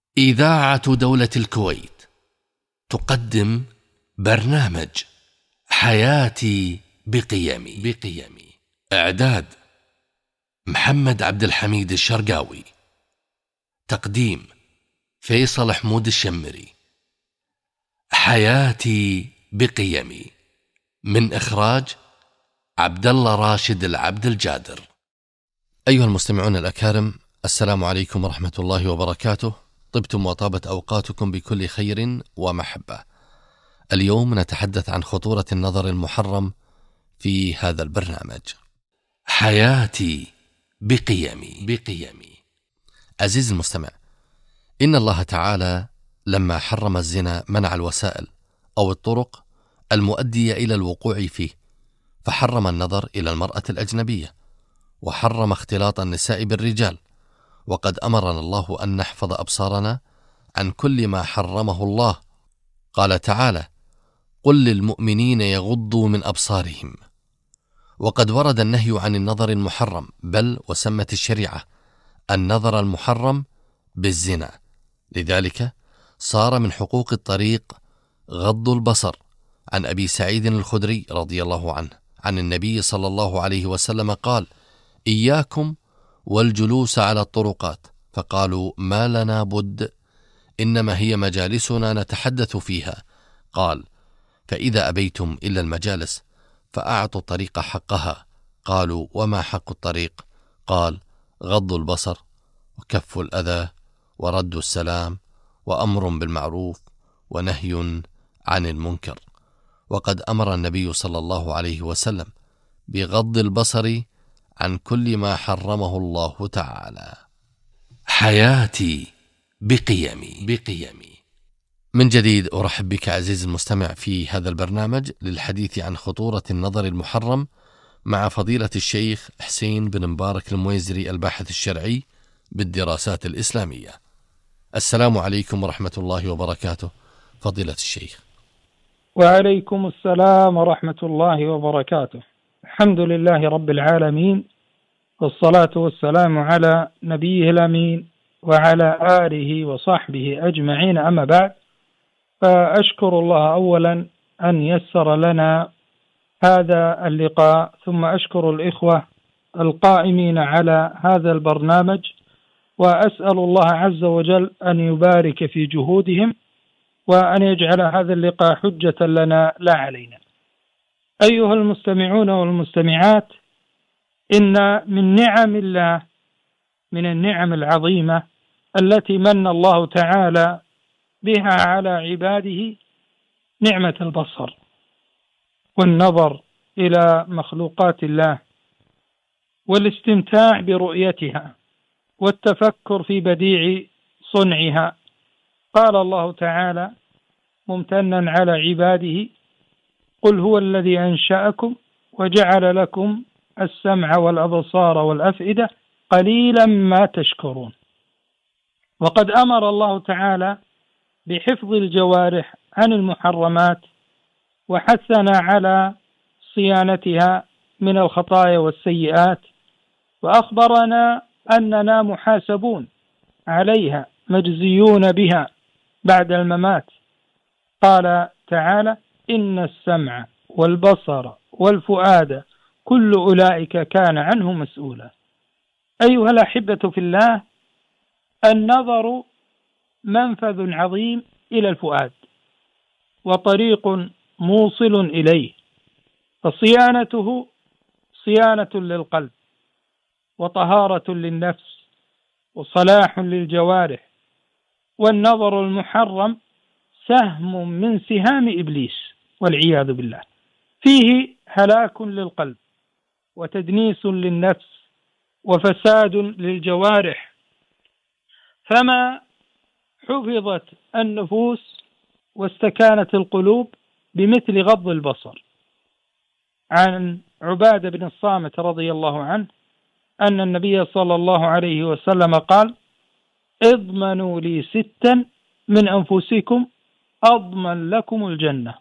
إذاعة دولة الكويت تقدم برنامج حياتي بقيمي. إعداد محمد عبد الحميد الشرقاوي. تقديم فيصل حمود الشمري. حياتي بقيمي من إخراج عبد الله راشد العبد الجادر. أيها المستمعون الأكارم، السلام عليكم ورحمة الله وبركاته. طبتم وطابت أوقاتكم بكل خير ومحبة. اليوم نتحدث عن خطورة النظر المحرم في هذا البرنامج. حياتي بقيمي. عزيزي المستمع، إن الله تعالى لما حرم الزنا منع الوسائل أو الطرق المؤدية إلى الوقوع فيه، فحرم النظر إلى المرأة الأجنبية، وحرم اختلاط النساء بالرجال، وقد أمرنا الله أن نحفظ أبصارنا عن كل ما حرمه الله. قال تعالى: قل للمؤمنين يغضوا من أبصارهم. وقد ورد النهي عن النظر المحرم، بل وسمت الشريعة النظر المحرم بالزنا، لذلك صار من حقوق الطريق غض البصر. عن أبي سعيد الخدري رضي الله عنه عن النبي صلى الله عليه وسلم قال: إياكم والجلوس على الطرقات، فقالوا: ما لنا بد، إنما هي مجالسنا نتحدث فيها. قال: فإذا أبيتم إلا المجالس فأعطوا الطريق حقها. قالوا: وما حق الطريق؟ قال: غض البصر، وكف الأذى، ورد السلام، وأمر بالمعروف، ونهي عن المنكر. وقد أمر النبي صلى الله عليه وسلم بغض البصر عن كل ما حرمه الله تعالى. حياتي بقيمي. من جديد أرحب بك عزيزي المستمع في هذا البرنامج للحديث عن خطورة النظر المحرم مع فضيلة الشيخ حسين بن مبارك المويزري، الباحث الشرعي بالدراسات الإسلامية. السلام عليكم ورحمة الله وبركاته فضيلة الشيخ. وعليكم السلام ورحمة الله وبركاته. الحمد لله رب العالمين، والصلاة والسلام على نبيه الأمين وعلى آله وصحبه أجمعين، أما بعد، فأشكر الله أولا أن يسر لنا هذا اللقاء، ثم أشكر الإخوة القائمين على هذا البرنامج، وأسأل الله عز وجل أن يبارك في جهودهم، وأن يجعل هذا اللقاء حجة لنا لا علينا. أيها المستمعون والمستمعات، إن من نعم الله، من النعم العظيمة التي من الله تعالى بها على عباده، نعمة البصر والنظر إلى مخلوقات الله، والاستمتاع برؤيتها، والتفكر في بديع صنعها. قال الله تعالى ممتنا على عباده: قل هو الذي أنشأكم وجعل لكم السمع والأبصار والأفئدة قليلا ما تشكرون. وقد أمر الله تعالى بحفظ الجوارح عن المحرمات، وحثنا على صيانتها من الخطايا والسيئات، وأخبرنا أننا محاسبون عليها مجزيون بها بعد الممات. قال تعالى: إن السمع والبصر والفؤاد كل أولئك كان عنه مسؤولا. أيها الأحبة في الله، النظر منفذ عظيم إلى الفؤاد، وطريق موصل إليه، فصيانته صيانة للقلب، وطهارة للنفس، وصلاح للجوارح. والنظر المحرم سهم من سهام إبليس والعياذ بالله، فيه هلاك للقلب، وتدنيس للنفس، وفساد للجوارح. فما حفظت النفوس واستكانت القلوب بمثل غض البصر. عن عبادة بن الصامت رضي الله عنه أن النبي صلى الله عليه وسلم قال: اضمنوا لي 6 من أنفسكم أضمن لكم الجنة: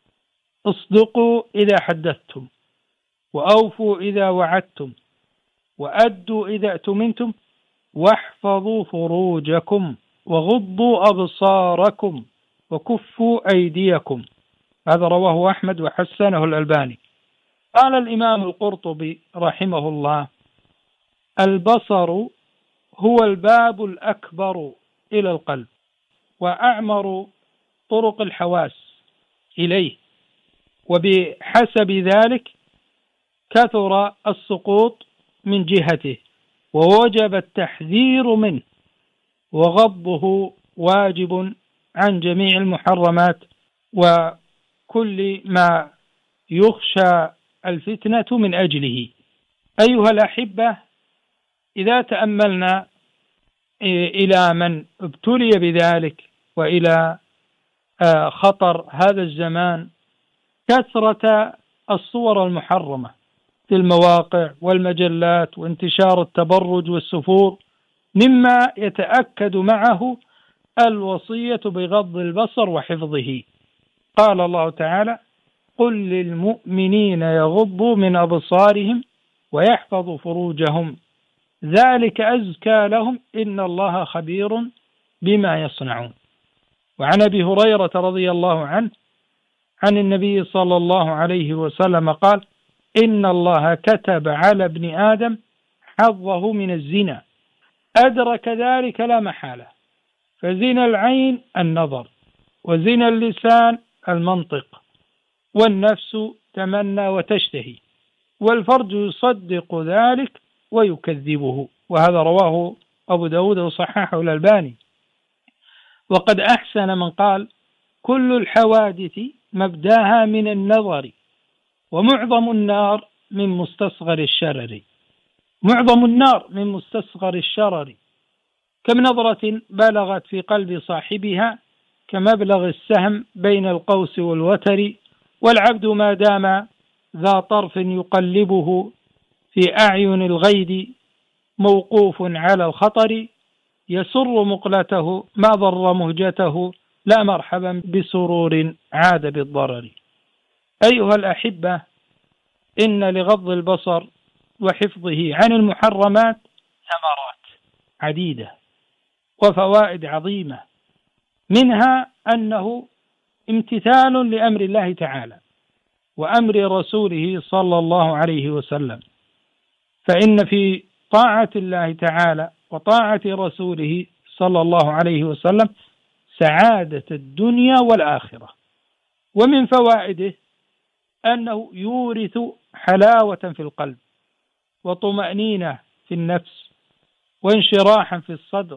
اصدقوا إذا حدثتم، وأوفوا إذا وعدتم، وأدوا إذا اؤتمنتم، واحفظوا فروجكم، وغضوا أبصاركم وكفوا أيديكم. هذا رواه أحمد وحسنه الألباني. قال الإمام القرطبي رحمه الله: البصر هو الباب الأكبر إلى القلب وأعمر طرق الحواس إليه، وبحسب ذلك كثر السقوط من جهته ووجب التحذير منه، وغضه واجب عن جميع المحرمات وكل ما يخشى الفتنة من أجله. أيها الأحبة، إذا تأملنا إلى من ابتلي بذلك وإلى خطر هذا الزمان، كثرة الصور المحرمة في المواقع والمجلات وانتشار التبرج والسفور، مما يتأكد معه الوصية بغض البصر وحفظه. قال الله تعالى: قل للمؤمنين يغضوا من أبصارهم ويحفظوا فروجهم ذلك أزكى لهم إن الله خبير بما يصنعون. وعن أبي هريرة رضي الله عنه عن النبي صلى الله عليه وسلم قال: إن الله كتب على ابن آدم حظه من الزنا، أدرك ذلك لا محالة، فزنا العين النظر، وزنا اللسان المنطق، والنفس تمنى وتشتهي، والفرج يصدق ذلك ويكذبه. وهذا رواه أبو داود وصححه الألباني. وقد أحسن من قال: كل الحوادث مبداها من النظر، ومعظم النار من مستصغر الشرر. معظم النار من مستصغر الشرر، كم نظرة بلغت في قلب صاحبها كمبلغ السهم بين القوس والوتر، والعبد ما دام ذا طرف يقلبه في أعين الغيد موقوف على الخطر، يسر مقلته ما ضر مهجته، لا مرحبا بسرور عاد بالضرر. أيها الأحبة، إن لغض البصر وحفظه عن المحرمات ثمرات عديدة وفوائد عظيمة، منها أنه امتثال لأمر الله تعالى وأمر رسوله صلى الله عليه وسلم، فإن في طاعة الله تعالى وطاعة رسوله صلى الله عليه وسلم سعادة الدنيا والآخرة. ومن فوائده أنه يورث حلاوة في القلب وطمأنينة في النفس وانشراحا في الصدر.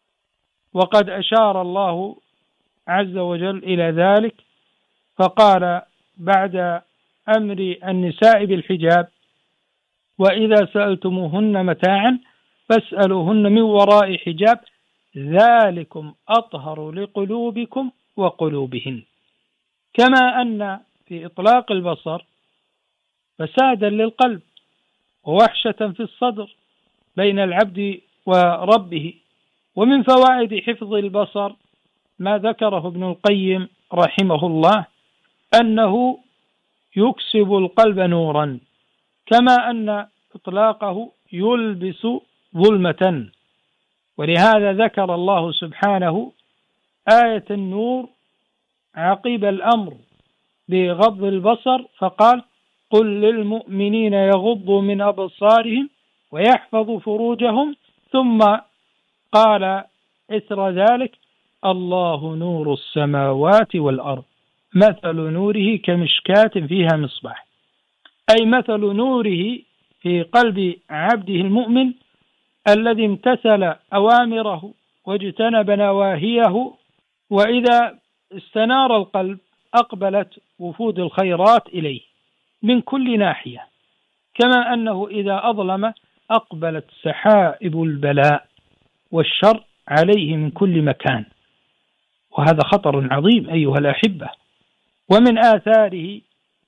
وقد أشار الله عز وجل إلى ذلك فقال بعد أمر النساء بالحجاب: وإذا سألتموهن متاعا فاسألوهن من وراء حجاب ذلكم أطهر لقلوبكم وقلوبهن. كما أن في إطلاق البصر فسادا للقلب ووحشة في الصدر بين العبد وربه. ومن فوائد حفظ البصر ما ذكره ابن القيم رحمه الله أنه يكسب القلب نورا، كما أن إطلاقه يلبس ظلمة. ولهذا ذكر الله سبحانه آية النور عقب الأمر بغض البصر فقال: قل للمؤمنين يغضوا من أبصارهم ويحفظوا فروجهم، ثم قال إثر ذلك: الله نور السماوات والأرض مثل نوره كمشكاة فيها مصباح. أي مثل نوره في قلب عبده المؤمن الذي امتثل أوامره واجتنب نواهيه، وإذا استنار القلب أقبلت وفود الخيرات إليه من كل ناحية، كما أنه إذا أظلم أقبلت سحائب البلاء والشر عليه من كل مكان. وهذا خطر عظيم أيها الأحبة. ومن آثاره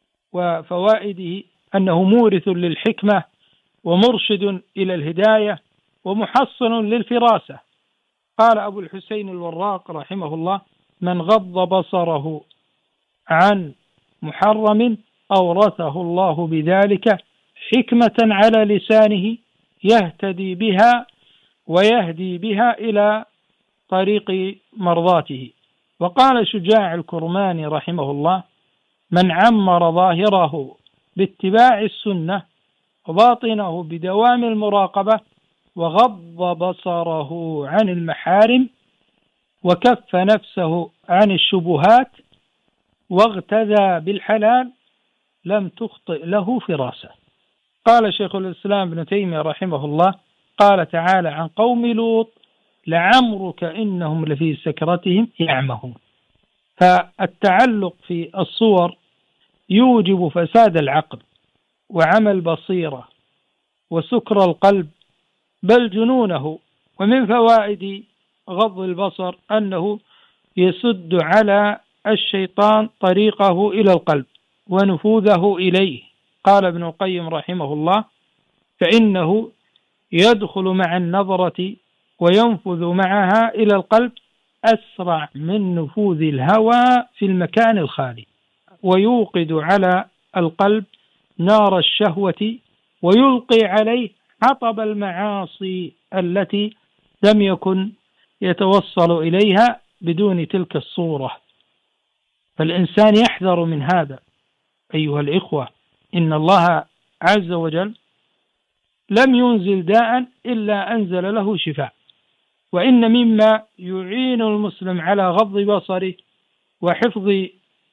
وفوائده أنه مورث للحكمة ومرشد إلى الهداية ومحصن للفراسة. قال أبو الحسين الوراق رحمه الله: من غض بصره عن محرم أورثه الله بذلك حكمة على لسانه يهتدي بها ويهدي بها إلى طريق مرضاته. وقال شجاع الكرماني رحمه الله: من عمر ظاهره باتباع السنة وباطنه بدوام المراقبة وغض بصره عن المحارم وكف نفسه عن الشبهات واغتذى بالحلال لم تخطئ له فراسة. قال شيخ الإسلام ابن تيمية رحمه الله: قال تعالى عن قوم لوط: لعمرك إنهم لفي سكرتهم يعمهون. فالتعلق في الصور يوجب فساد العقل وعمى البصيرة وسكر القلب بل جنونه. ومن فوائد غض البصر أنه يسد على الشيطان طريقه إلى القلب ونفوذه إليه. قال ابن القيم رحمه الله: فإنه يدخل مع النظرة وينفذ معها إلى القلب أسرع من نفوذ الهوى في المكان الخالي، ويوقد على القلب نار الشهوة ويلقي عليه حطب المعاصي التي لم يكن يتوصل إليها بدون تلك الصورة. فالإنسان يحذر من هذا أيها الإخوة. إن الله عز وجل لم ينزل داء إلا أنزل له شفاء. وإن مما يعين المسلم على غض بصره وحفظ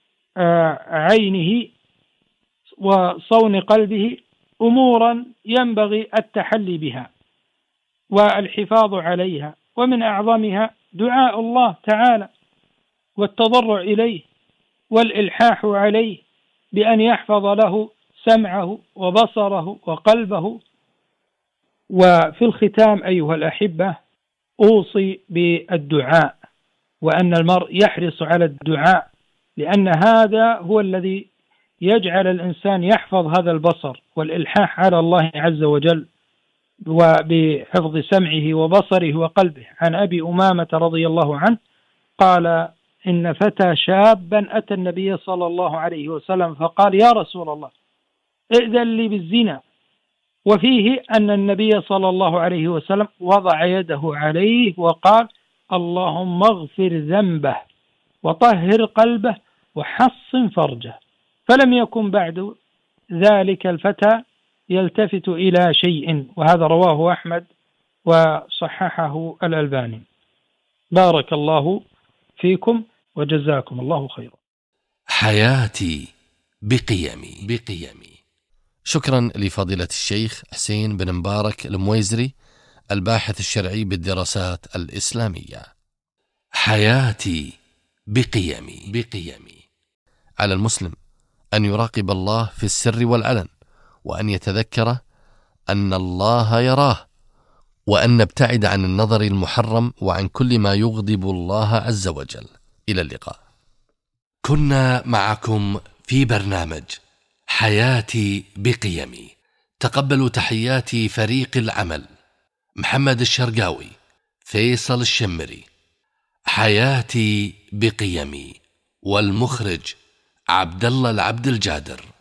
عينه وصون قلبه أمورا ينبغي التحلي بها والحفاظ عليها، ومن أعظمها دعاء الله تعالى والتضرع إليه والإلحاح عليه بأن يحفظ له سمعه وبصره وقلبه. وفي الختام أيها الأحبة أوصي بالدعاء، وأن المرء يحرص على الدعاء، لأن هذا هو الذي يجعل الإنسان يحفظ هذا البصر والإلحاح على الله عز وجل وبحفظ سمعه وبصره وقلبه. عن أبي أمامة رضي الله عنه قال: إن فتى شابا أتى النبي صلى الله عليه وسلم فقال: يا رسول الله ائذن لي بالزنا. وفيه أن النبي صلى الله عليه وسلم وضع يده عليه وقال: اللهم اغفر ذنبه وطهر قلبه وحصن فرجه. فلم يكن بعد ذلك الفتى يلتفت إلى شيء. وهذا رواه أحمد وصححه الألباني. بارك الله فيكم وجزاكم الله خيرا. حياتي بقيمي. شكرا لفضيلة الشيخ حسين بن مبارك المويزري، الباحث الشرعي بالدراسات الإسلامية. حياتي بقيمي. على المسلم أن يراقب الله في السر والعلن، وأن يتذكر أن الله يراه، وأن نبتعد عن النظر المحرم وعن كل ما يغضب الله عز وجل. إلى اللقاء. كنا معكم في برنامج حياتي بقيمي. تقبلوا تحيات فريق العمل: محمد الشرقاوي، فيصل الشمري. حياتي بقيمي، والمخرج عبد الله العبد الجادر.